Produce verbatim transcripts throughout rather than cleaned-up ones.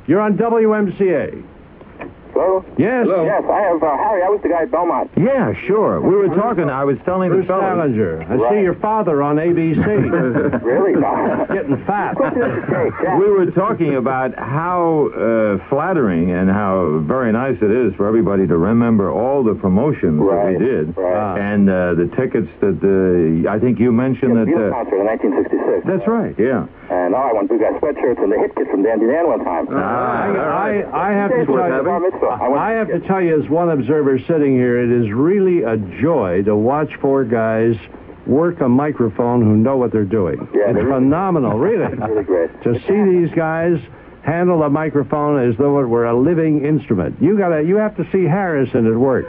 You're on W M C A. Hello? Yes. Hello? Yes, I have, uh, Harry, I was the guy at Belmont. Yeah, sure. We were talking. I was telling Bruce the fellows. Salinger. I Right. see your father on A B C. Really? Getting fat. We were talking about how uh, flattering and how very nice it is for everybody to remember all the promotions Right, that we did. right. And uh, the tickets that uh, I think you mentioned Yeah, that... Beatles Uh, concert in nineteen sixty-six. that's right, yeah. And oh, I went we got sweatshirts and the hit kit from Dandy Dan one time. Ah, all right. I, I have to Days tell worth you, having. Bar mitzvah. I went I to have to get- tell you, as one observer sitting here, it is really a joy to watch four guys work a microphone who know what they're doing. Yeah, it's they're really- phenomenal, really. Really great. To see these guys handle a microphone as though it were a living instrument. You gotta, you have to see Harrison at work.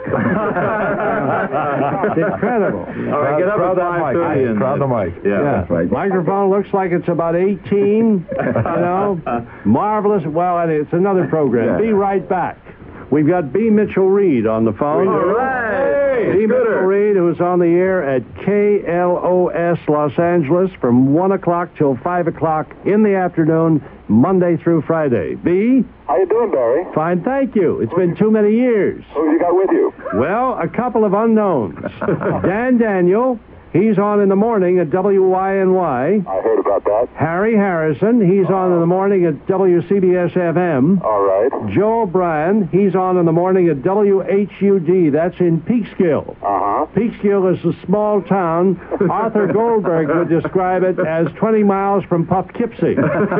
It's incredible. All right, get up at five thirty and... Crowd the mic. Yeah, Yeah, that's right. microphone looks like it's about eighteen. You know, marvelous. Well, and it's another program. Yeah. Be right back. We've got B. Mitchell Reed on the phone. All right. B. Mitchell Scooter. Reed, who's on the air at K L O S Los Angeles from one o'clock till five o'clock in the afternoon, Monday through Friday. B. How you doing, Barry? Fine, thank you. It's been too many years. Who have you got with you? Well, a couple of unknowns. Dan Daniel, he's on in the morning at W Y N Y. I heard about that. Harry Harrison, he's on in the morning at W C B S F M. All right. Joe O'Brien, he's on in the morning at W H U D. That's in Peekskill. Uh-huh. Peekskill is a small town. Arthur Goldberg would describe it as twenty miles from Poughkeepsie.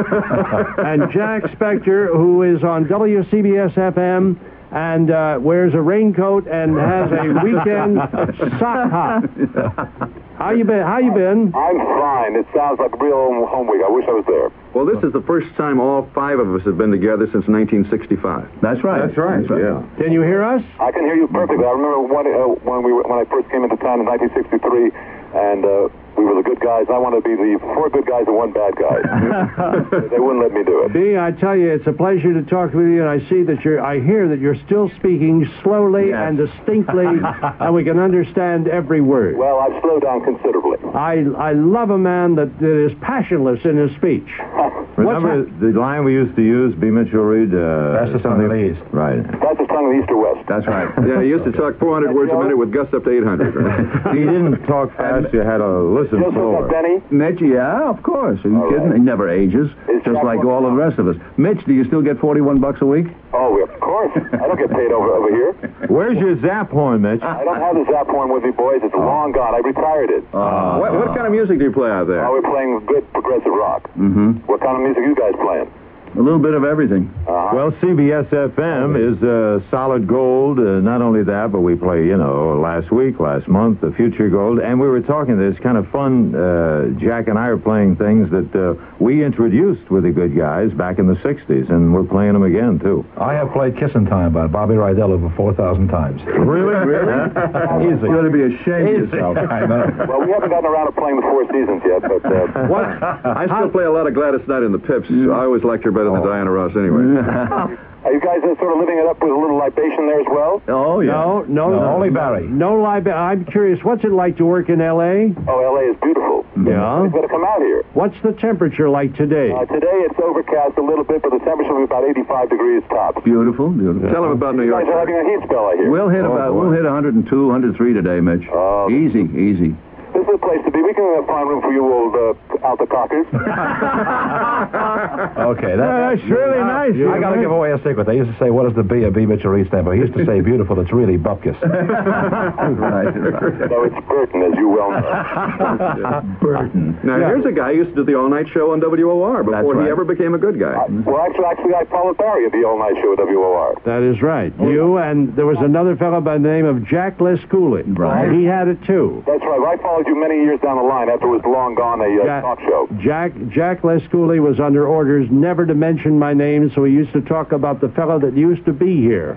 And Jack Spector, who is on W C B S F M and uh, wears a raincoat and has a weekend sock hop. How you been? How you been? I'm fine. It sounds like a real home week. I wish I was there. Well, this is the first time all five of us have been together since nineteen sixty-five. That's right. That's right, yeah. Can you hear us? I can hear you perfectly. I remember when, uh, when we were, when I first came into town in nineteen sixty-three, and uh, we were the good guys. I wanted to be the four good guys and one bad guy. They wouldn't let me do it. B, I tell you, it's a pleasure to talk with you, and I see that you're, I hear that you're still speaking slowly Yes. and distinctly, and we can understand every word. Well, I've slowed down considerably. I, I love a man that, that is passionless in his speech. Remember the line we used to use, B. Mitchell Reed? Uh, That's the song of the East. Right. That's the tongue of the East or West. That's right. Yeah, he used to talk four hundred words a minute with gusts up to eight hundred. He didn't talk fast. You had to listen Joseph slower. Benny? Mitch, yeah, of course. Are you All kidding? right. He never ages, Is just Jack like one- all of the rest of us. Mitch, do you still get forty-one bucks a week? Oh, of course. I don't get paid over over here. Where's your zap horn, Mitch? I don't have the Zap horn with me, boys. It's long gone. I retired it. Uh, what, what kind of music do you play out there? Oh, we're playing good progressive rock. Mm-hmm. What kind of music you guys playing? A little bit of everything. Uh-huh. Well, C B S F M is uh, solid gold. Uh, not only that, but we play, you know, last week, last month, the future gold. And we were talking, it's kind of fun. Uh, Jack and I are playing things that uh, we introduced with the good guys back in the sixties, and we're playing them again, too. I have played Kissin' Time by Bobby Rydell over four thousand times. Really? Really? Easy. You ought to be ashamed of yourself. I know. Well, we haven't gotten around to playing the Four Seasons yet, but... Uh, What? I still play a lot of Gladys Knight in the Pips. I always liked her better than Diana Ross anyway. are you guys uh, sort of living it up with a little libation there as well? Oh, yeah. No, no, No, no. only Barry. No lie. I'm curious, what's it like to work in L A? Oh, L A is beautiful. Yeah. You better come out here. What's the temperature like today? Uh, today it's overcast a little bit, but the temperature will be about eighty-five degrees tops. Beautiful, beautiful. Tell him about New You York. guys are having a heat spell, I hear. We'll hit Oh, about, boy. we'll hit one oh two, one oh three today, Mitch. Oh. Easy, easy. This is a place to be. We can uh, find room for you old uh, alpaca's. Okay, that, Yeah, that's really nice. I got to give away a secret. They used to say, what does the B of B Mitchell Reed stand for? He used to say beautiful. It's really bupkis. right. So it's Burton, as you well know. Burton. Now, here's a guy who used to do the all-night show on W O R before That's he right. ever became a good guy. Uh, well, actually, actually, I followed Barry at the all-night show at W O R. That is right. You and there was another fellow by the name of Jack Les Cooley. Right. He had it too. That's right. I followed you many years down the line after it was long gone a uh, Jack- talk show. Jack Jack Les Cooley was under orders never to mention my name, so he used to talk about the fellow that used to be here.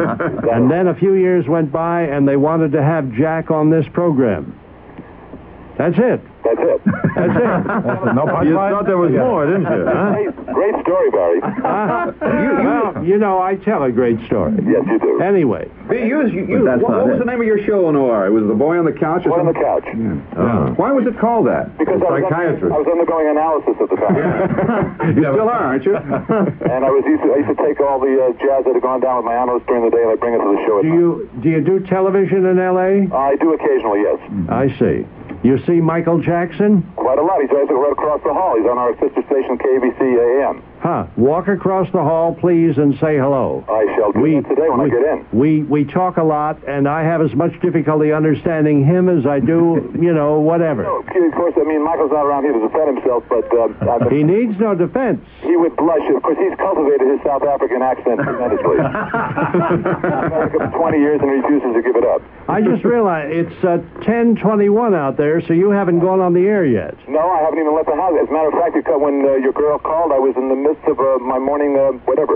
And then a few years went by, and they wanted to have Jack on this program. That's it. That's it. That's it. No punchline? You thought there was more, didn't you? Huh? Great, great story, Barry. Uh, well, you know, I tell a great story. Yes, you do. Anyway. You, you, you, that's what, not what was it. the name of your show on O R? It was The Boy on the Couch or Boy on the something? couch. Oh. Why was it called that? Because I was, Psychiatrist. I was undergoing analysis at the time. You still are, aren't you? And I was used to, I used to take all the uh, jazz that had gone down with my analyst during the day, and I bring it to the show at Do night. you do you do television in L A? I do occasionally, yes. I see. You see Michael Jackson? Quite a lot. He's right right across the hall. He's on our sister station, K B C A M. Huh. Walk across the hall, please, and say hello. I shall do that today when we, I get in. We we talk a lot, and I have as much difficulty understanding him as I do, you know, whatever. No, of course, I mean, Michael's not around here to defend himself, but um, I He needs no defense. he would blush. Of course, he's cultivated his South African accent tremendously. America for twenty years and refuses to give it up. I just realized it's uh, ten twenty-one out there, so you haven't gone on the air yet. No, I haven't even left the house. As a matter of fact, you cut- when uh, your girl called, I was in the midst of uh, my morning uh, whatever.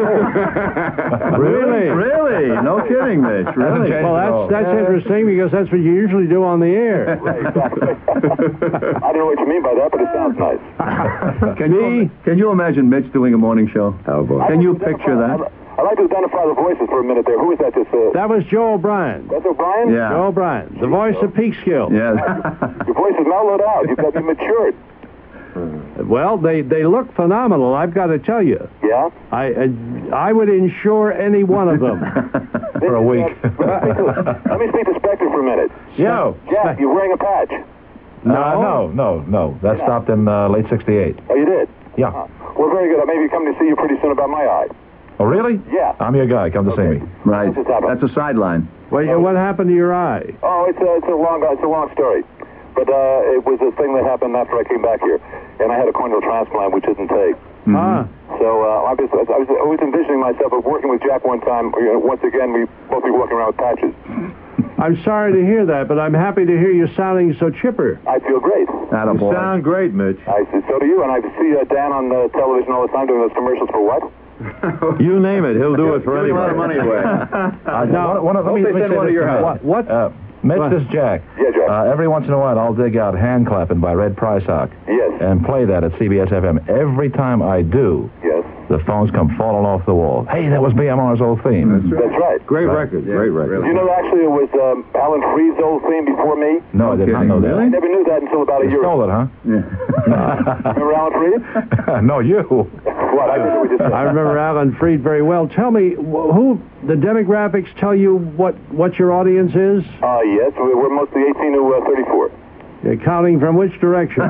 Really? Really? No kidding, Mitch. Really? Well, that's that's interesting because that's what you usually do on the air. Right, exactly. I don't know what you mean by that, but it sounds nice. Can you, can you imagine Mitch doing a morning show? Oh, boy. Can you picture that? I'd like to identify the voices for a minute there. Who is that? This, uh, That was Joe O'Brien. that's O'Brien? Yeah. Joe O'Brien, the voice of Peekskill. Yes. Your voice is mellowed out. You've got to be matured. Well, they, they look phenomenal, I've got to tell you. Yeah? I uh, I would insure any one of them. For a week. Let me speak to Spectre for a minute. Yeah. Jack, you're wearing a patch. No, no, no, no. That stopped in uh, late sixty-eight. Oh, you did? Yeah. Uh, well, very good. I may be coming to see you pretty soon about my eye. Oh, really? Yeah. I'm your guy. Come to see me. Right. What's happened? That's a sideline. Well, yeah, what happened to your eye? Oh, it's a, it's a long it's a long story. But uh, it was a thing that happened after I came back here. And I had a corneal transplant, which didn't take. Ah. So uh, I, was, I was always envisioning myself of working with Jack one time. You know, once again, we both be walking around with patches. I'm sorry to hear that, but I'm happy to hear you sounding so chipper. I feel great. You sound great, Mitch. I see. So do you. And I see uh, Dan on uh, television all the time doing those commercials for what? You name it, he'll do it for Give a anybody. lot of money away. Uh, now, one, one, hope let me, they let me send say one to this your to Mitch. house. What? Uh, Mitch, What? this is Jack. Yeah, Jack. Uh, every once in a while, I'll dig out Hand Clappin' by Red Prysock Yes. and play that at C B S F M. Every time I do, Yes. the phones come falling off the wall. Hey, that was B M R's old theme. That's right. Great Right. record, great record. You know, actually, it was um, Alan Freed's old theme before me. No, I did not kidding. know that. I never knew that until about a You year stole ago. it, huh? Remember Alan Freed? No, you. What? I think we just said. I remember Alan Freed very well. Tell me, wh- who the demographics tell you what, what your audience is? Uh, yes, we- we're mostly eighteen to uh, thirty-four. You're counting from which direction?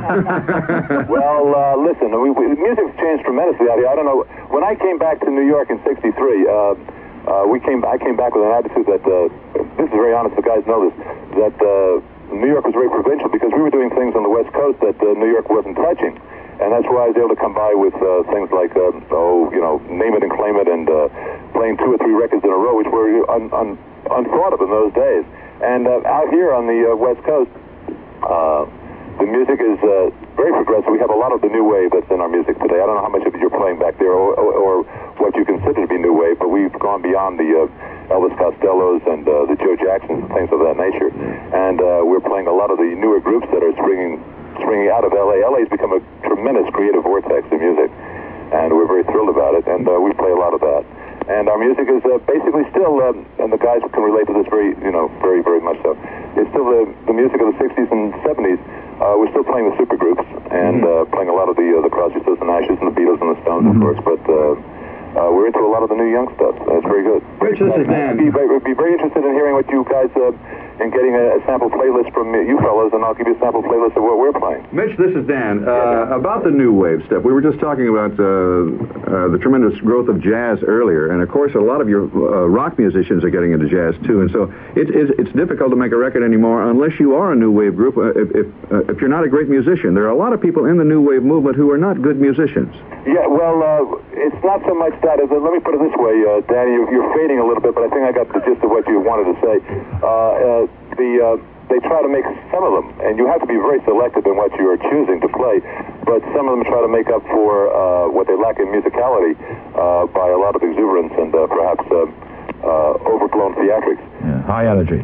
Well, uh, listen, we, we, music's changed tremendously out here. I don't know. When I came back to New York in sixty-three, uh, uh, we came. I came back with an attitude that uh, this is very honest. The guys know this. That uh, New York was very provincial because we were doing things on the West Coast that uh, New York wasn't touching, and that's why I was able to come by with uh, things like uh, oh, you know, Name It and Claim It, and uh, playing two or three records in a row, which were un, un, unthought of in those days. And uh, out here on the uh, West Coast. Uh, the music is uh, very progressive. We have a lot of the new wave that's in our music today. I don't know how much of it you're playing back there or, or, or what you consider to be new wave, but we've gone beyond the uh, Elvis Costellos and uh, the Joe Jacksons and things of that nature. And uh, we're playing a lot of the newer groups that are springing, springing out of L A. L A's become a tremendous creative vortex in music, and we're very thrilled about it, and uh, we play a lot of that. And our music is uh, basically still, um, and the guys can relate to this very, you know, very, very much so. It's still the, the music of the sixties and seventies. Uh, we're still playing the supergroups and uh, playing a lot of the uh, the Crosby, Stills and Nashes and the Beatles and the Stones, of course. But uh, uh, we're into a lot of the new young stuff. That's very good. Rich, this is Dan. I'd be, very- I'd be very interested in hearing what you guys uh, and getting a, a sample playlist from you fellas, and I'll give you a sample playlist of what we're playing. Mitch, this is Dan. Uh, about the new wave stuff, we were just talking about uh, uh, the tremendous growth of jazz earlier, and of course, a lot of your uh, rock musicians are getting into jazz too, and so it, it's, it's difficult to make a record anymore unless you are a new wave group. Uh, if if, uh, if you're not a great musician, there are a lot of people in the new wave movement who are not good musicians. Yeah, well, uh, it's not so much that. As, uh, let me put it this way, uh, Danny, you're, you're fading a little bit, but I think I got the gist of what you wanted to say. Uh, uh, the uh, they try to make some of them, and you have to be very selective in what you are choosing to play, but some of them try to make up for uh, what they lack in musicality uh, by a lot of exuberance and uh, perhaps uh, uh, overblown theatrics. Yeah, high energy.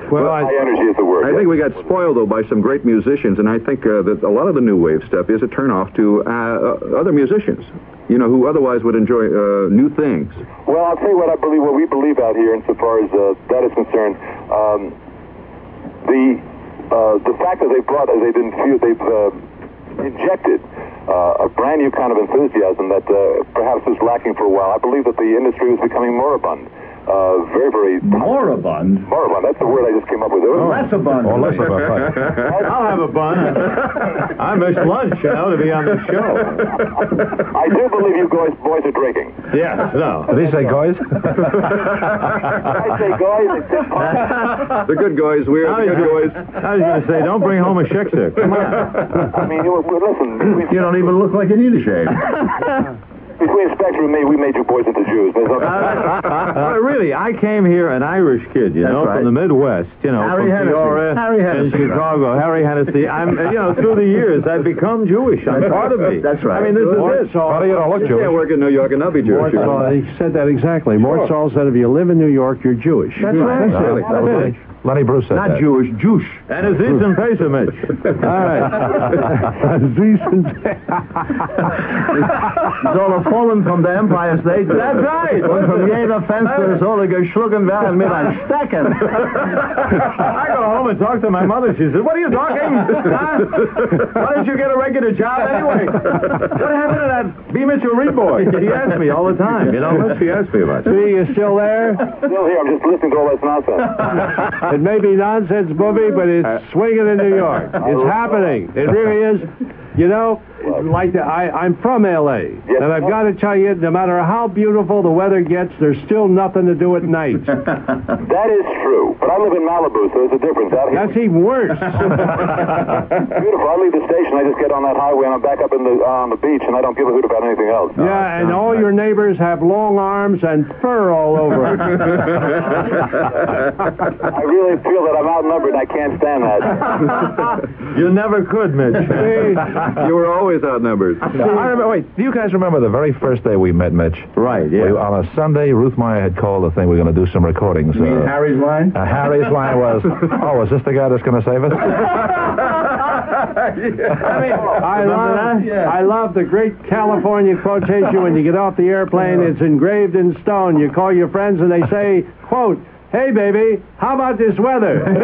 Well, I, high energy is the word. I think we got spoiled, though, by some great musicians, and I think uh, that a lot of the new wave stuff is a turnoff to uh, uh, other musicians, you know, who otherwise would enjoy uh, new things. Well, I'll tell you what I believe, what we believe out here, insofar as uh, that is concerned. Um, the uh, the fact that they brought, they've infused, they've uh, injected uh, a brand new kind of enthusiasm that uh, perhaps was lacking for a while. I believe that the industry was becoming moribund. Uh, very, very... Moribund? Moribund. That's the word I just came up with. Oh, less a bun. Or less of a bun. I'll have a bun. I missed lunch, you know, to be on the show. I do believe you boys, boys are drinking. Yeah, no. Did he say guys? I say guys, it's just fine. The good guys, we're I the was, good guys. I was going to say, don't bring home a Shiksa. Come on. I mean, you, listen, we, You don't even look like you need a shave. between Spectre and me, we made you boys into Jews. There's no... Well, really, I came here an Irish kid, you That's know, right. from the Midwest, you know, Harry from Hennessy. Peoria Harry and Hennessy, Chicago. Harry Hennessy. I'm, you know, through the years, I've become Jewish. I'm part of me. That's right. I mean, this is it. How do you don't look You can't Jewish? work in New York and not be Jewish. you know. Mortzall, he said that exactly. Mortzall said if you live in New York, you're Jewish. That's right. Uh, it. that was Lenny, Lenny Bruce said Not that. Jewish, Jewish. And it's Eastern Pesach. All right. Decent. Soll er fallen from der Empire State. That's right. Und von jeder Fenster soll er geschlagen werden mit einem Stecken. I go home and talk to my mother. She says, what are you talking? Huh? Why didn't you get a regular job anyway? What happened to that B. Mitchell Reed boy? She asks me all the time. You know, she asks me about it. See, you still there? Still here. I'm just listening to all this nonsense. It may be nonsense, movie, but it's swinging in New York. It's happening. It really is. You know, like the, I, I'm from L A, Yes. and I've got to tell you, no matter how beautiful the weather gets, there's still nothing to do at night. That is true. But I live in Malibu, so there's a difference. Out here, That's even worse. beautiful. I leave the station, I just get on that highway, and I'm back up in the uh, on the beach, and I don't give a hoot about anything else. Yeah, and all your neighbors have long arms and fur all over. I really feel that I'm outnumbered, and I can't stand that. You never could, Mitch. You were always outnumbered. I remember, wait, do you guys remember the very first day we met, Mitch? Right, yeah. We, on a Sunday, Ruth Meyer had called the thing we were going to do some recordings. You mean uh, Harry's line? uh, Harry's line was, oh, is this the guy that's going to save us? I mean, I love, I love the great California quotation when you get off the airplane. It's engraved in stone. You call your friends and they say, quote, "Hey, baby, how about this weather?" As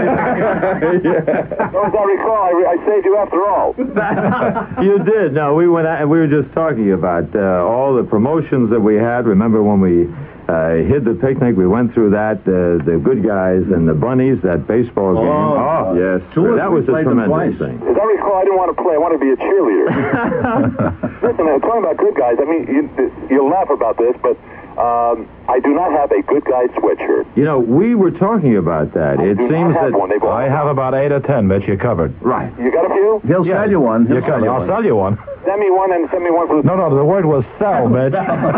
I recall, I, re- I saved you after all. You did. No, we went out and we were just talking about uh, all the promotions that we had. Remember when we uh, hid the picnic? We went through that. Uh, the good guys and the bunnies. That baseball game. Oh, yes. that was a played them tremendous twice. thing. As I recall, I didn't want to play. I wanted to be a cheerleader. Listen, uh, talking about good guys, I mean, you, you'll laugh about this, but um, I do not have a good guy sweatshirt. You know, we were talking about that. I It do seems not have that one. They've all I have about eight or ten, Mitch. You're covered. right. You got a few? He'll sell you one. He'll You're sell covered. you I'll one. sell you one. Send me one and send me one for the... No, no, the word was sell, Mitch.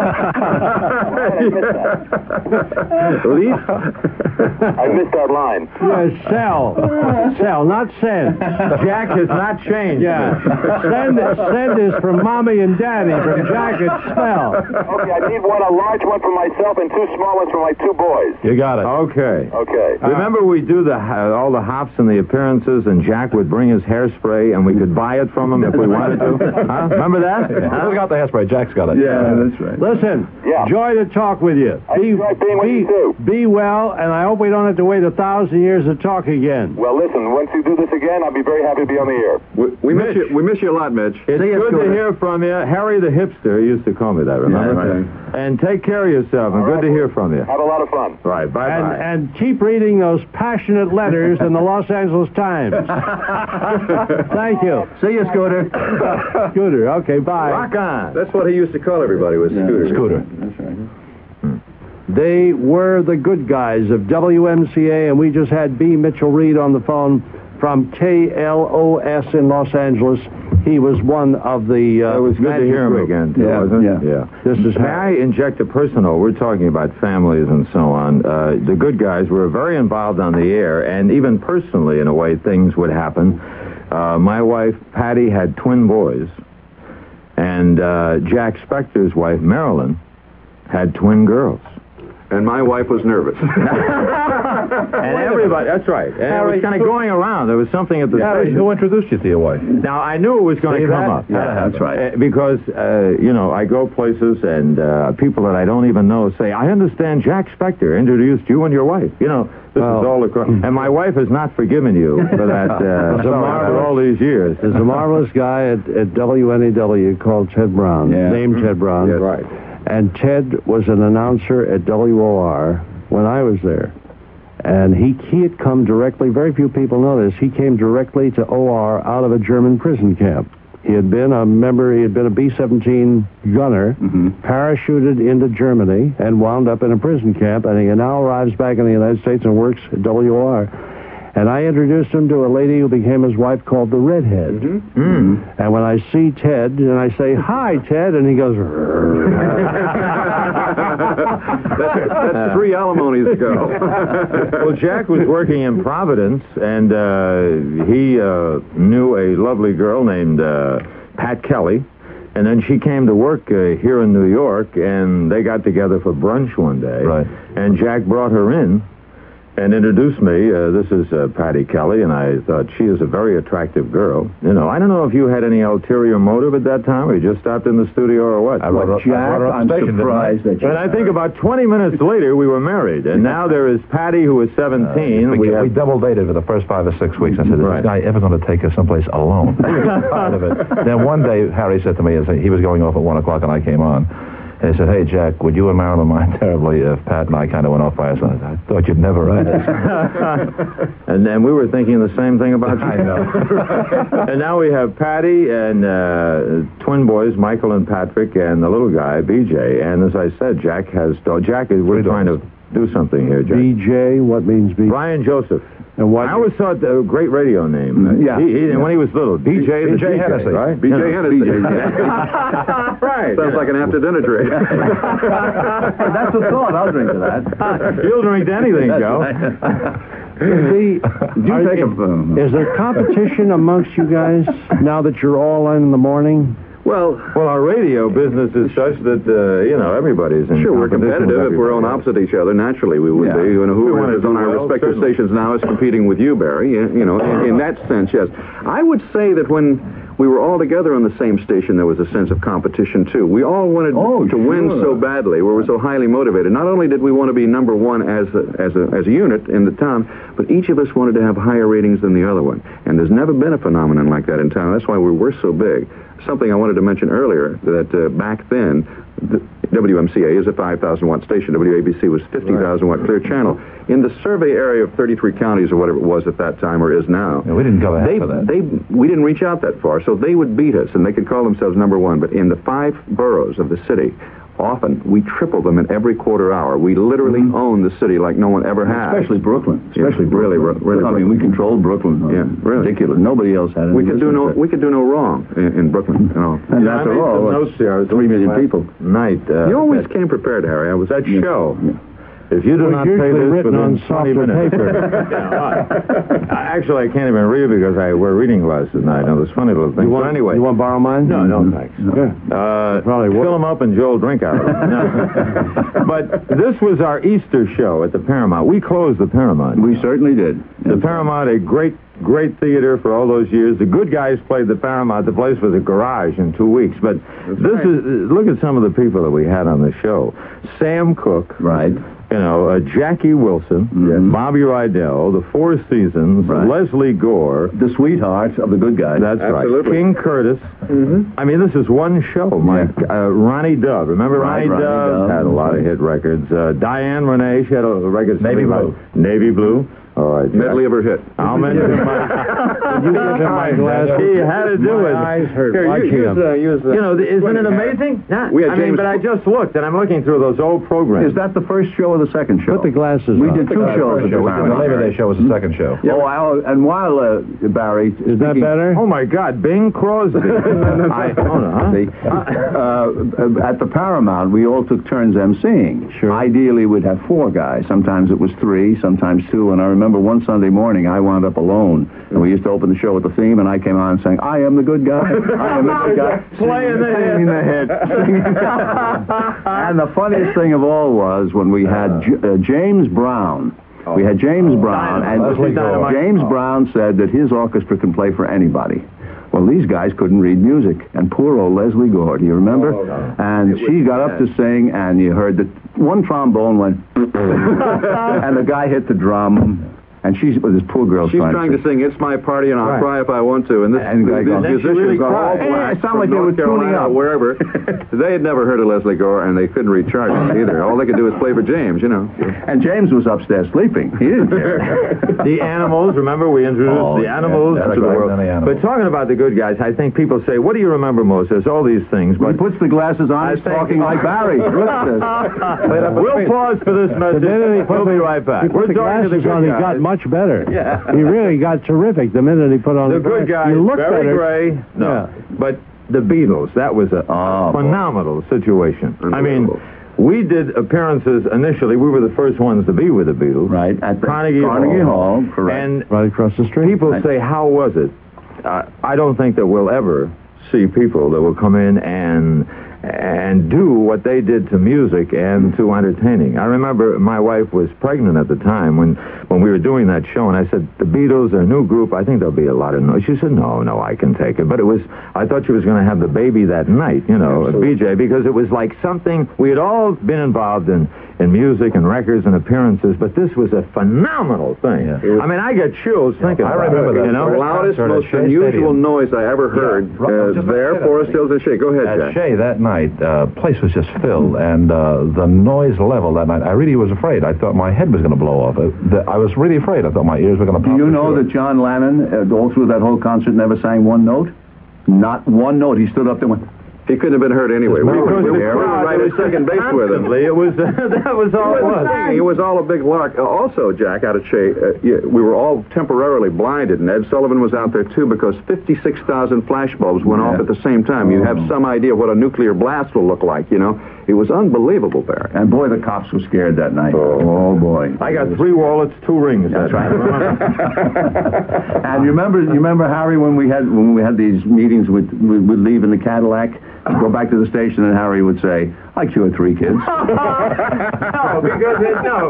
Leaf? I missed that line. Yes, sell. Sell, not send. Jack has not changed. Yeah. Send, send is from Mommy and Daddy, from Jack and Spell. Okay, I need one, a large one for myself and two small ones for my two boys. You got it. Okay. Okay. Remember we do the uh, all the hops and the appearances, and Jack would bring his hairspray, and we could buy it from him if we wanted to. Huh? Remember that? Who's got the hairspray? Jack's got it. Yeah, that's right. Listen, Yeah. joy to talk with you. I enjoy being with be, you, too. Be well, and I hope we don't have to wait a thousand years to talk again. Well, listen, once you do this again, I'll be very happy to be on the air. We, we miss you. We miss you a lot, Mitch. It's See you, good to Scooter. hear from you. Harry the hipster used to call me that, remember? Yeah, And take care of yourself, and good to hear from you. Have a lot of fun. Right, bye-bye. And, and keep reading those passionate letters in the Los Angeles Times. Thank you. See you, Scooter. Scooter, okay, bye. Rock on. That's what he used to call everybody, was Scooter. Scooter. That's right. They were the good guys of W M C A, and we just had B. Mitchell Reed on the phone from K L O S in Los Angeles. He was one of the uh, It was good to magic hear him group. again, too, Yeah, wasn't it? yeah. Yeah. This is May I inject a personal? We're talking about families and so on. Uh, the good guys were very involved on the air, and even personally, in a way, things would happen. Uh, my wife, Patty, had twin boys, and uh, Jack Spector's wife, Marilyn, had twin girls. and my wife was nervous. And everybody, that's right. And it was kind of going around. There was something at the Harry, station. who introduced you to your wife? Now, I knew it was going to See come that? up. Yeah, that's right. Uh, because, uh, you know, I go places and uh, people that I don't even know say, I understand Jack Spector introduced you and your wife. You know, this Well, is all the... Cr- and my wife has not forgiven you for that uh, sorry, after all these years. There's a marvelous guy at, at W N E W called Ted Brown, Yeah. named Ted Brown. Yes. Right. And Ted was an announcer at W O R when I was there. And he, he had come directly, very few people know this, he came directly to O R out of a German prison camp. He had been a member, he had been a B seventeen gunner, Mm-hmm. parachuted into Germany, and wound up in a prison camp, and he now arrives back in the United States and works at W O R. And I introduced him to a lady who became his wife called the Redhead. Mm-hmm. Mm. And when I see Ted, and I say, hi, Ted, and he goes, that's, that's three alimonies ago. Well, Jack was working in Providence, and uh, he uh, knew a lovely girl named uh, Pat Kelly. And then she came to work uh, here in New York, and they got together for brunch one day. Right. And Jack brought her in and introduced me. Uh, this is uh, Patty Kelly, and I thought she is a very attractive girl. You know, I don't know if you had any ulterior motive at that time, or you just stopped in the studio or what. I brought her- I Jack, brought her up I'm station, didn't I? surprised that you... And I think about twenty minutes later, we were married. And now there is Patty, who is seventeen. Uh, we, we we, have... double dated for the first five or six weeks. I said, is Right. this guy ever going to take us someplace alone? I was tired of it. Then one day, Harry said to me, he was going off at one o'clock, and I came on. And he said, hey, Jack, would you and Marilyn mind terribly if Pat and I kind of went off by ourselves? I thought you'd never ask. And then we were thinking the same thing about you. I know. And now we have Patty and uh, twin boys, Michael and Patrick, and the little guy, B J. And as I said, Jack has... Oh, Jack, is, we're trying to do something here, Jack. B J, what means B J? Brian Joseph. And what? I always thought a great radio name. Mm, yeah. He, he, When he was little. B J the B J Hennessy. right? B J Yeah. Hennessy. Right. Sounds like an after-dinner drink. That's the thought. I'll drink to that. You'll drink to anything, Joe. See, Do are- you take a... is, is there competition amongst you guys now that you're all in in the morning? Well, Well, our radio business is such that, uh, you know, everybody's in sure, we're competition with competitive. If we're on everybody. opposite each other, naturally we would Yeah. be. You know, We whoever wanna is on do our well, respective certainly. stations now is competing with you, Barry. You, you know, in, in that sense, yes. I would say that when we were all together on the same station, there was a sense of competition, too. We all wanted Oh, to win sure. so badly. We were so highly motivated. Not only did we want to be number one as a, as a, as a unit in the town, but each of us wanted to have higher ratings than the other one. And there's never been a phenomenon like that in town. That's why we were so big. Something I wanted to mention earlier, that uh, back then, the W M C A is a five thousand watt station. W A B C was fifty thousand watt clear channel. In the survey area of thirty-three counties, or whatever it was at that time, or is now, Yeah, we didn't cover half they, of that. They, we didn't reach out that far, so they would beat us, and they could call themselves number one. But in the five boroughs of the city, often we triple them in every quarter hour. We literally Mm-hmm. own the city like no one ever has. Especially Brooklyn. Yeah, Especially really, Brooklyn. really I mean, we controlled Brooklyn. Yeah, really. Ridiculous. Nobody else had it. We could do no, we could do no wrong in, in Brooklyn. You know. And You know, I after made all, some it's notes here. I was three million looking people. last Night. Uh, You always that, came prepared, Harry. I was that Yeah. show. Yeah. If you do Well, not pay usually this written within on twenty softer minutes, paper. Yeah, I- actually, I can't even read because I wear reading glasses now. I know this funny little thing. You want, but anyway, you want to borrow mine? no, no, thanks. Yeah. Uh, Probably fill would. them up and Joel drink out of them. No. But this was our Easter show at the Paramount. We closed the Paramount. We certainly did. The Paramount, a great, great theater for all those years. The good guys played the Paramount. The place was a garage in two weeks. But this is, look at some of the people that we had on the show. Sam Cooke. Right. You know, uh, Jackie Wilson, Yes. Bobby Rydell, The Four Seasons, Right. Leslie Gore. The sweethearts of the good guys. That's Absolutely. right. King Curtis. I mean, this is one show, Mike. Uh, Ronnie Dove. Remember Right, Ronnie, Ronnie Dove? Dove. Had a lot of hit records. Uh, Diane Renee, she had a record. Navy something Blue. like Navy Blue. All right. Jack. Medley of her hit. I'll mention my... Did you give him my glasses? He had to do My it. eyes hurt Here, watching use, him. uh, use, uh, you know, isn't it amazing? Nah, We had I mean, James- but I just looked, and I'm looking through those old programs. Is that the first show or the second show? Put the glasses We on. did two shows at the The Paramount. Labor Day show was the second show. Oh, I, and while, uh, Barry... Is that speaking- better? Oh, my God, Bing Crosby. I, hold on, huh? See, uh, at the Paramount, we all took turns emceeing. Sure. Ideally, we'd have four guys. Sometimes it was three, sometimes two. And I remember remember one Sunday morning I wound up alone, and we used to open the show with the theme, and I came on saying, I am the good guy, I am the good guy. Playing the hit. Singing the hit. And the funniest thing of all was when we had J- uh, James Brown. We had James Brown, and Leslie Gore. James Brown said that his orchestra can play for anybody. Well, these guys couldn't read music, and poor old Leslie Gore, do you remember? Oh, no. And she got up to sing, and you heard that one trombone went, and the guy hit the drum, and she's, well, this poor girl She's trying to sing "It's My Party" and "I'll Right. Cry If I Want to," and this, And these I go- musicians really got all cried. black It sounded from like they North were tuning Carolina up. or wherever. They had never heard of Leslie Gore, and they couldn't read charts either. All they could do was play for James, you know. And James was upstairs sleeping. He didn't care. The Animals, remember we introduced Oh, the Animals yeah, to the right, world. then the Animals. But talking about the good guys, I think people say, what do you remember most? There's all these things, When but he puts the glasses on, I he's think- talking like Barry. Look at this. we'll pause for this message. The minute he put We'll be the- right back. He put We're the talking to the glasses good on, he guys. got much better. Yeah. He really got terrific the minute he put on The the good glasses. guys, You look very better. gray. No, Yeah. but the Beatles, that was a Oh, boy. phenomenal situation. I mean, Unbelievable. we did appearances initially. We were the first ones to be with the Beatles. Right, at the Carnegie, Carnegie Hall, correct. And Right across the street. people Right. say, how was it? Uh, I don't think that we'll ever see people that will come in and and do what they did to music and to entertaining. I remember my wife was pregnant at the time when, when we were doing that show, and I said, the Beatles are a new group. I think there'll be a lot of noise. She said, no, no, I can take it. But it was, I thought she was going to have the baby that night, you know, B J, because it was like something, we had all been involved in, in music and records and appearances, but this was a phenomenal thing. Yeah. I mean, I get chills thinking I about remember it, that. you know? The loudest, concert at most Shea unusual Stadium. noise I ever heard right. I was uh, just about to there, say that. Forest Hills and Shea. Go ahead, At Jack. Shea that night, uh, place was just filled, and uh, the noise level that night, I really was afraid. I thought my head was going to blow off. Uh, the, I was really afraid. I thought my ears were going to pop. Do you for know sure. that John Lennon, uh, all through that whole concert, never sang one note? Not one note. He stood up there and went, He couldn't have been heard anyway. We were, we were, we were right at second base with him. Constantly, It was, that was all He it wasn't was. singing. It was all a big lark. Uh, also, Jack, out of Shea, uh, yeah, we were all temporarily blinded, and Ed Sullivan was out there, too, because fifty-six thousand flashbulbs went off at the same time. You have some idea what a nuclear blast will look like, you know? It was unbelievable there. and boy, the cops were scared that night. Oh, boy. I got three wallets, two rings. That's right. Remember? And you remember, you remember Harry, when we had when we had these meetings with we would leave in the Cadillac, we'd go back to the station, and Harry would say, "I cured three kids." No, because it, no,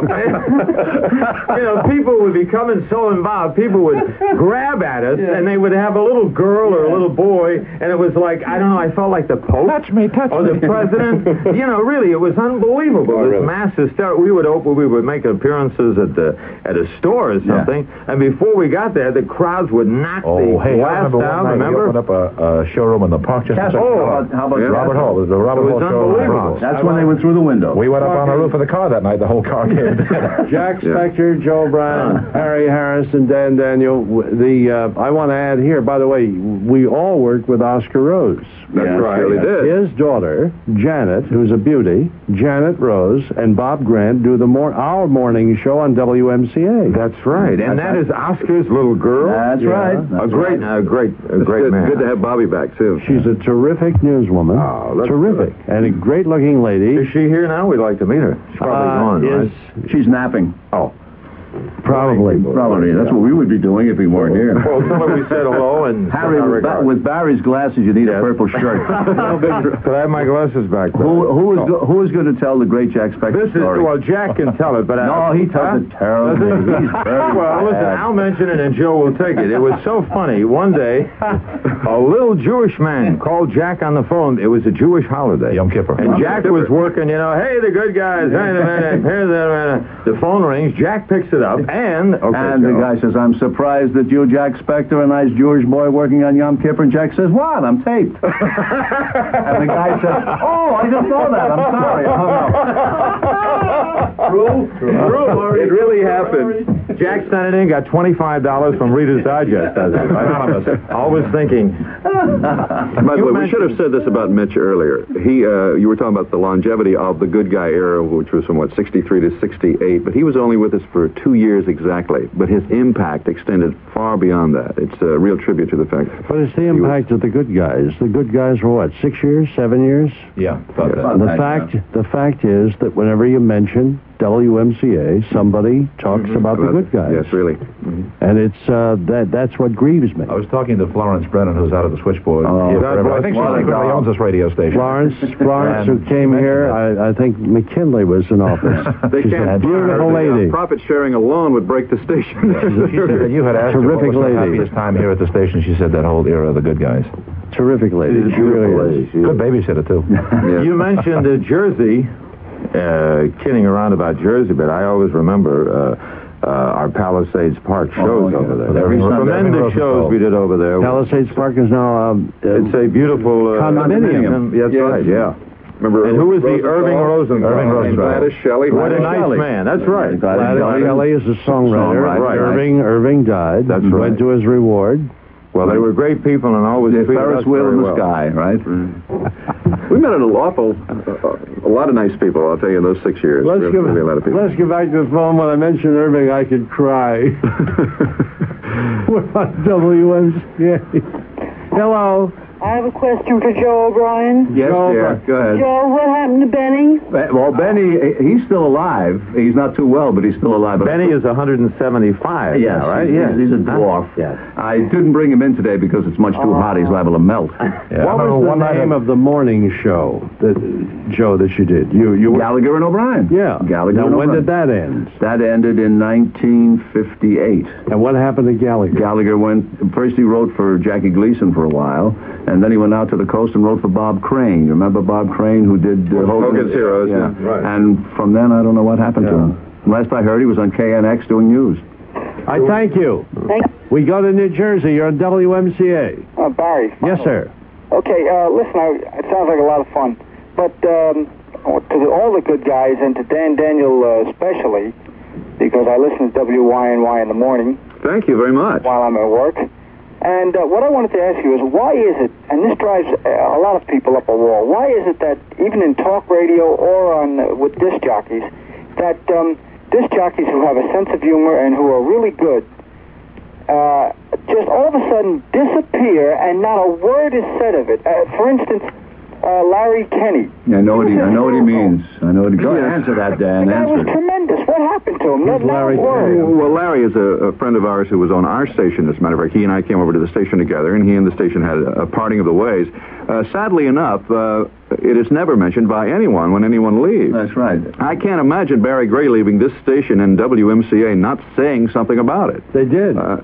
you know, people would be becoming so involved. People would grab at us, and they would have a little girl or a little boy, and it was like, I don't know, I felt like the Pope, Touch me, touch or me. the president. You know, really, it was unbelievable. This mass hysteria. We would open, we would make appearances at the at a store or something, and before we got there, the crowds would knock Oh, the hey, I glass remember down. one night Remember? we opened up a, a showroom in the park just Yes, a how second. about, how about Yeah. Robert Hall. It was the Robert It was Hall show in the unbelievable. Bronx. That's when they went through the window. We went up on the roof of the car that night. The whole car came down. Jack Spector, Joe Bryan, Harry Harris, and Dan Daniel. W- The uh, I want to add here, by the way, we all worked with Oscar Rose. That's Yeah, right. surely He did. His daughter, Janet, who's a beauty, Janet Rose, and Bob Grant do the more our morning show on W M C A. That's right, and that is Oscar's little girl. That's Yeah. right. A That's great, right. a great, a It's great good, man. good to have Bobby back, too. She's a terrific newswoman. Oh, that's terrific. And a great-looking lady. Is she here now? We'd like to meet her. She's probably Uh, gone, is right? She's napping. Oh. probably. Probably. That's what we would be doing if he weren't here. Well, tell her we said hello and Harry, send our with, ba- regards. with Barry's glasses, you need Yes. a purple shirt. Could I have my glasses back? Who, who is go, who is going to tell the great Jack Spector This is, story? well, Jack can tell it, but... No, he tells it terribly. He's very Well, listen, bad. I'll mention it and Joe will take it. It was so funny. One day, a little Jewish man called Jack on the phone. It was a Jewish holiday. Yom Kippur. And Jack was working, you know, hey, the good guys, hey, the minute, here's the minute. The phone rings, Jack picks it up, and... Okay, And the Joe. guy says, I'm surprised that you, Jack Spector, a nice Jewish boy working on Yom Kippur. And Jack says, what? I'm taped. And the guy says, oh, I just saw that. I'm sorry. I hung up. True? True. It really happened. Jack sent it in, got twenty-five dollars from Reader's Digest. As anonymous. Always thinking. By the way, we should have said this about Mitch earlier. He, uh, you were talking about the longevity of the good guy era, which was from, what, sixty-three to sixty-eight, but he was only with us for two years exactly, but his impact extended far beyond that. It's a real tribute to the fact. But it's the impact of the good guys. The good guys were what, six years, seven years? Yeah. About Yeah. that. The Thank fact, you. the fact is that whenever you mention W M C A, somebody talks Mm-hmm. about the good guys. Yes, really. Mm-hmm. And it's uh, that that's what grieves me. I was talking to Florence Brennan, who's out at the switchboard. Oh, here God forever. I bless think she Florence. secretly owns this radio station. Florence, Florence, And who came she here, mentioned I, I think McKinley was in office. They She's can't a beautiful fire. lady. Profit sharing alone would break the station. She said that you had asked Terrific her what was the lady. happiest time here at the station. She said that whole era of the good guys. Terrific lady. She's a She really beautiful is. lady. She is. Good babysitter, too. Yes. You mentioned uh, Jersey, uh, kidding around about Jersey, but I always remember uh, uh, our Palisades Park shows yeah. over there. Well, every Sunday, every Tremendous Rosenthal. shows we did over there. Palisades Park is now um, It's a beautiful uh, Condominium. That's Yes. right. Yeah. Remember, And who was the Irving Rosenthal? Irving And Rosenthal. Gladys Shelley. What a Gladys nice Shelley. man. That's right. Gladys Shelley is a songwriter. Songwriter, right. Irving Irving died. That's right. Went to his reward. Well, they were great people and always The treated Ferris us wheel very in the well. sky, right? We met an awful, uh, a lot of nice people, I'll tell you, in those six years. Let's really, give really a lot of people. let's get back to the phone. When I mentioned Irving, I could cry. We're on W M C A. Hello. I have a question for Joe O'Brien. Yes, Go dear. over. Go ahead. Joe, what happened to Benny? Well, Benny, he's still alive. He's not too well, but he's still alive. Benny is one hundred seventy-five Yes, now, right? he's, Yeah. he's a dwarf. Yes. I didn't bring him in today because it's much too hot. He's liable to melt. Yeah, What I remember was the one night name I- of the morning show, that, Joe, that you did? You you were, Gallagher and O'Brien. yeah. Gallagher Now, and when O'Brien. did that end? That ended in nineteen fifty-eight. And what happened to Gallagher? Gallagher went, first he wrote for Jackie Gleason for a while, and then he went out to the coast and wrote for Bob Crane. You remember Bob Crane, who did uh, Hogan's Heroes, Yeah. yeah, right. And from then, I don't know what happened to Yeah. him. Last I heard, he was on K N X doing news. I thank you. Thank We go to New Jersey. You're on W M C A. Uh, Barry. Yes, sir. Okay, uh, listen, I, it sounds like a lot of fun. But um, to the, all the good guys, and to Dan Daniel uh, especially, because I listen to W Y N Y in the morning Thank you very much. while I'm at work. And uh, what I wanted to ask you is, why is it, and this drives a lot of people up a wall, why is it that even in talk radio or on uh, with disc jockeys, that um, disc jockeys who have a sense of humor and who are really good, uh, just all of a sudden disappear and not a word is said of it? Uh, for instance, uh, Larry Kenny. I know what he, I know what he means. I know what he Go means. ahead, Answer that, Dan. The guy was Answer. tremendous. What happened to him? Not, not Larry a word. Well, Larry is a, a friend of ours who was on our station, as a matter of fact. He and I came over to the station together, and he and the station had a, a parting of the ways. Uh, sadly enough, uh, it is never mentioned by anyone when anyone leaves. That's right. I can't imagine Barry Gray leaving this station and W M C A not saying something about it. They did. Uh,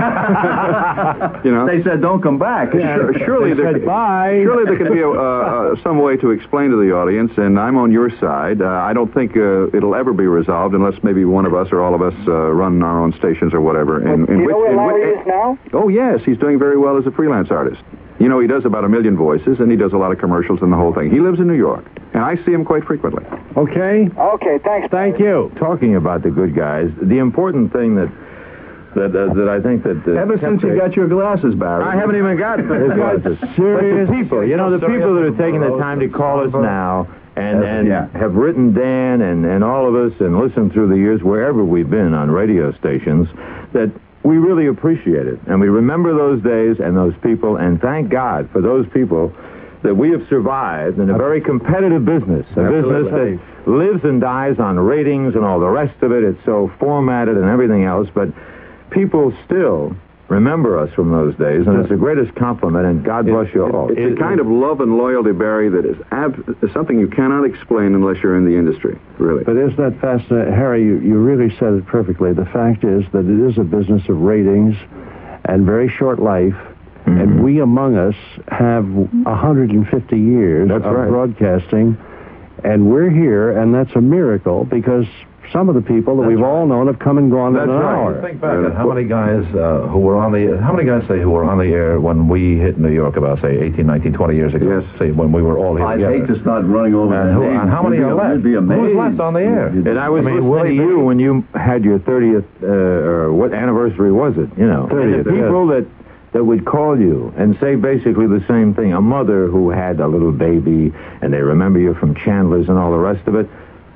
you know, They said, don't come back. Sure, surely They there said could, bye. surely there could be a, uh, uh, some way to explain to the audience, and I'm on your side. Uh, I don't think uh, it'll ever be resolved unless maybe one of us or all of us uh, run our own stations or whatever. In, Do in you which- know where in Larry which- is now? Oh, yes, he's doing very well as a freelance artist. You know, he does about a million voices, and he does a lot of commercials and the whole thing. He lives in New York, and I see him quite frequently. Okay. Okay, thanks. Thank you. Talking about the good guys, the important thing that that uh, that I think that uh, Ever since you got your glasses, Barry. I haven't even got his glasses. Serious But the people, you know, the people that are taking the time to call us now and, and Yeah. have written Dan and, and all of us and listened through the years wherever we've been on radio stations, that we really appreciate it. And we remember those days and those people, and thank God for those people that we have survived in a very competitive business, a business that lives and dies on ratings and all the rest of it. It's so formatted and everything else, but people still remember us from those days, and it's the greatest compliment, and God bless you all. It's a kind of love and loyalty, Barry, that is ab- something you cannot explain unless you're in the industry, really. But isn't that fascinating? Harry, you, you really said it perfectly. The fact is that it is a business of ratings and very short life, Mm-hmm. and we among us have one hundred fifty years That's of right. broadcasting, and we're here, and that's a miracle because some of the people that we've all known have come and gone That's in an right. hour. Think back at how many guys uh, who were on the, how many guys say who were on the air when we hit New York about, say, eighteen, nineteen, twenty years ago? Yes. Say, when we were all here I'd together. hate to start running over And, the who, names. and how many You'd be- are left? You'd be amazed. Who's left on the air? And I was I mean, listening Willie to you Bailey. when you had your thirtieth, uh, or what anniversary was it? You know, thirtieth, And the people that that would call you and say basically the same thing. A mother who had a little baby, and they remember you from Chandler's and all the rest of it.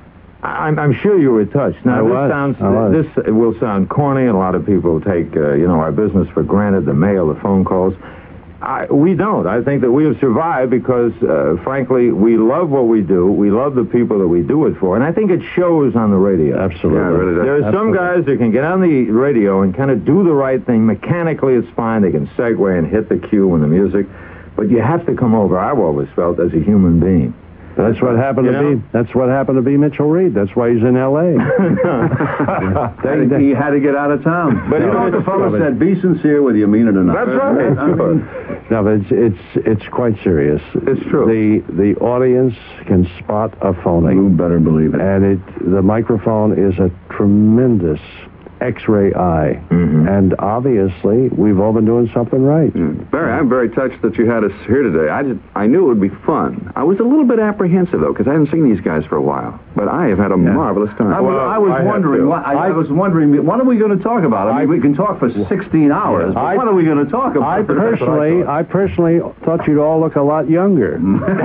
I- I'm, I'm sure you were touched. Now I this was. sounds I was. this will sound corny, and a lot of people take uh, you know our business for granted. The mail, the phone calls. I, we don't. I think that we have survived because, uh, frankly, we love what we do. We love the people that we do it for, and I think it shows on the radio. Absolutely. Yeah, it really does. There are some Absolutely. guys that can get on the radio and kind of do the right thing. Mechanically, it's fine. They can segue and hit the cue and the music, but you have to come over, I've always felt, as a human being. That's what happened You to know? be. That's what happened to be Mitchell Reed. That's why he's in L A They- they- he had to get out of town. But But you you know know, what the it's- fellow said? Be sincere whether you mean it or not. That's right. I mean, No, but it's it's it's quite serious. It's true. The the audience can spot a phony, you better believe it. and it the microphone is a tremendous X-ray eye, Mhm. and obviously we've all been doing something right. Mm. Barry, I'm very touched that you had us here today. I did, I knew it would be fun. I was a little bit apprehensive, though, because I haven't seen these guys for a while. But I have had a marvelous time. I was, Well, I was I have wondering. to. What, I, I was wondering. What are we going to talk about? I mean, we can talk for sixteen hours. But I- what are we going to talk about? I personally, I personally thought you'd all look a lot younger.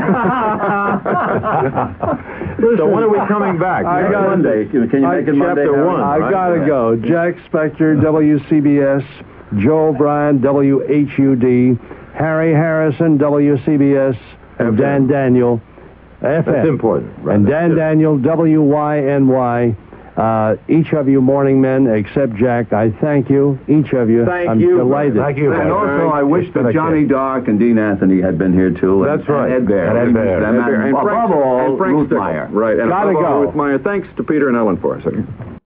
So when are we coming back? I Next got- Monday. Can can you I- make it Monday? chapter Harry? one. I right? gotta go. Jack Spector, W C B S, Joe O'Brien, W H U D, Harry Harrison, W C B S, and Dan Daniel, F M. That's important. Right. And Dan Daniel, W Y N Y. Uh, each of you morning men, except Jack, I thank you, each of you. Thank I'm you. delighted. Thank you. And Barry. also, I wish It's been that a Johnny kick. Dark and Dean Anthony had been here too. and- That's right. And Ed Bear. And Ed We Bear. miss them. And Bear- And and Frank- above all, and Frank Ruth Stickle. Meyer. Right. And Gotta above all, go. Ruth Meyer. Thanks to Peter and Ellen for us.